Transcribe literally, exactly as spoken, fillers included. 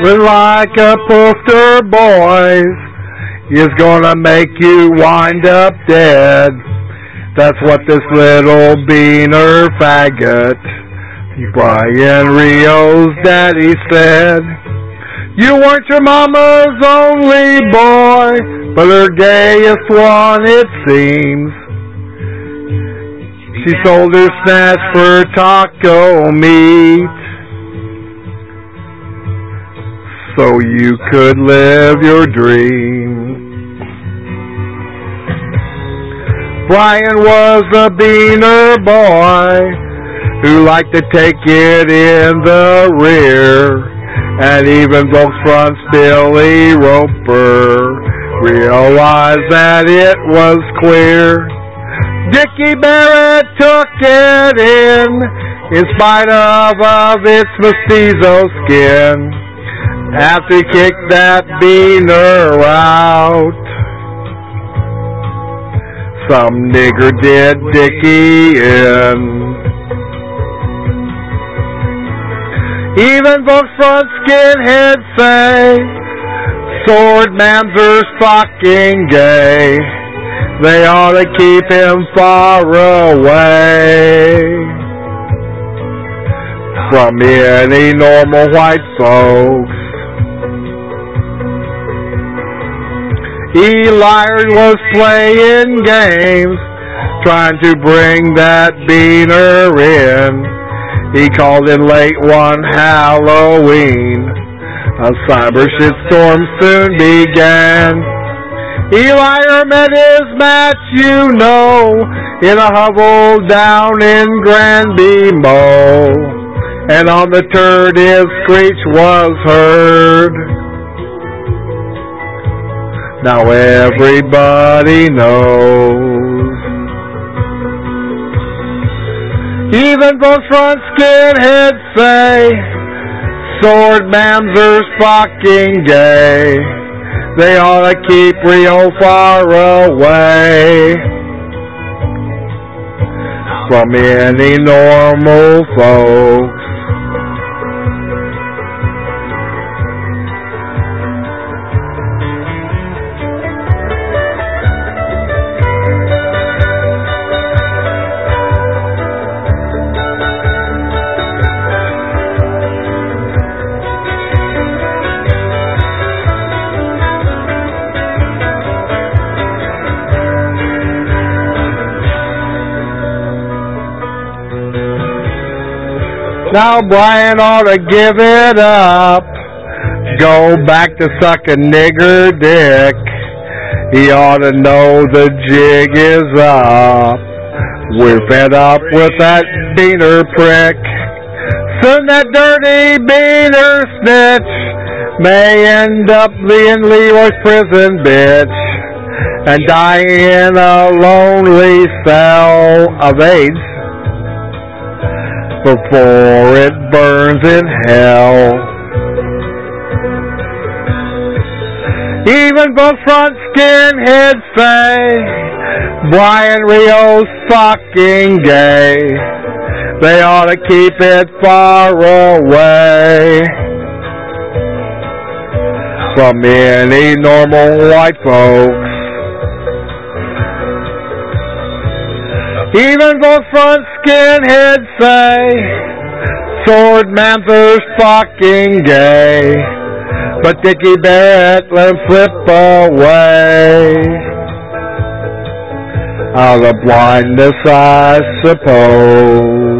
Living like a poster boy is gonna make you wind up dead. That's what this little beaner faggot, Brian Rio's daddy, said. You weren't your mama's only boy, but her gayest one it seems. She sold her snatch for taco meat, so you could live your dream. Brian was a beaner boy who liked to take it in the rear, and even Volksfront's Billy Roper realized that it was clear. Dickie Barrett took it in, in spite of, of its mestizo skin, after he kicked that beaner out. Some nigger did Dickie in. Even Volksfront skinheads say Swordman's are fucking gay. They ought to keep him far away from any normal white folks. Eli was playing games, trying to bring that beaner in. He called in late one Halloween. A cyber shitstorm soon began. Eli met his match, you know, in a hovel down in Granby Mo, and on the turd his screech was heard. Now everybody knows. Even Volksfront skinheads say Swordman's are fucking gay. They ought to keep Rio far away from any normal folks. Now Brian ought to give it up, go back to sucking nigger dick. He ought to know the jig is up. We're fed up with that beaner prick. Soon that dirty beaner snitch may end up in Leroy's prison, bitch, and die in a lonely cell of AIDS before it burns in hell. Even Volksfront skinheads say Brian Rio's fucking gay. They ought to keep it far away from any normal white folks. Even Volksfront skinheads say Swordman's are fucking gay, but Dickie Barrett let him slip away out of blindness, I suppose.